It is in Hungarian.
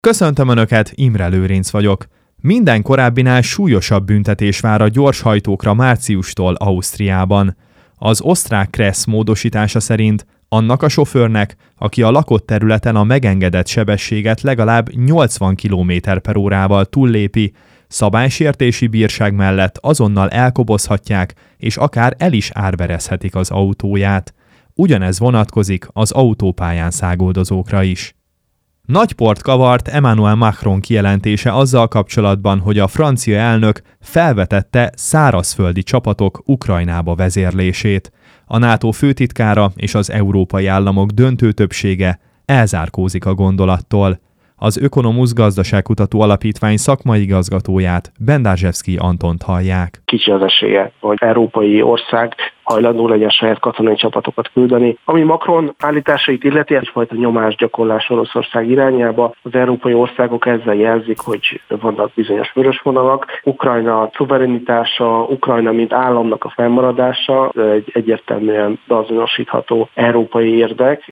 Köszöntöm Önöket, Imre Lőrinc vagyok. Minden korábbinál súlyosabb büntetés vár a gyorshajtókra márciustól Ausztriában. Az osztrák KRESZ módosítása szerint annak a sofőrnek, aki a lakott területen a megengedett sebességet legalább 80 km/órával túllépi, szabálysértési bírság mellett azonnal elkobozhatják, és akár el is árverezhetik az autóját. Ugyanez vonatkozik az autópályán száguldozókra is. Nagy port kavart Emmanuel Macron kijelentése azzal kapcsolatban, hogy a francia elnök felvetette szárazföldi csapatok Ukrajnába vezérlését. A NATO főtitkára és az európai államok döntő többsége elzárkózik a gondolattól. Az Ökonomusz gazdaságkutató alapítvány szakmai igazgatóját, Bendárzsevszky Antont hallják. Kicsi az esélye, hogy európai ország hajlandó legyen saját katonai csapatokat küldeni. Ami Macron állításait illeti, egyfajta nyomásgyakorlás Oroszország irányába. Az európai országok ezzel jelzik, hogy vannak bizonyos vörös vonalak. Ukrajna szuverenitása, Ukrajna mint államnak a fennmaradása egy egyértelműen beazonosítható európai érdek.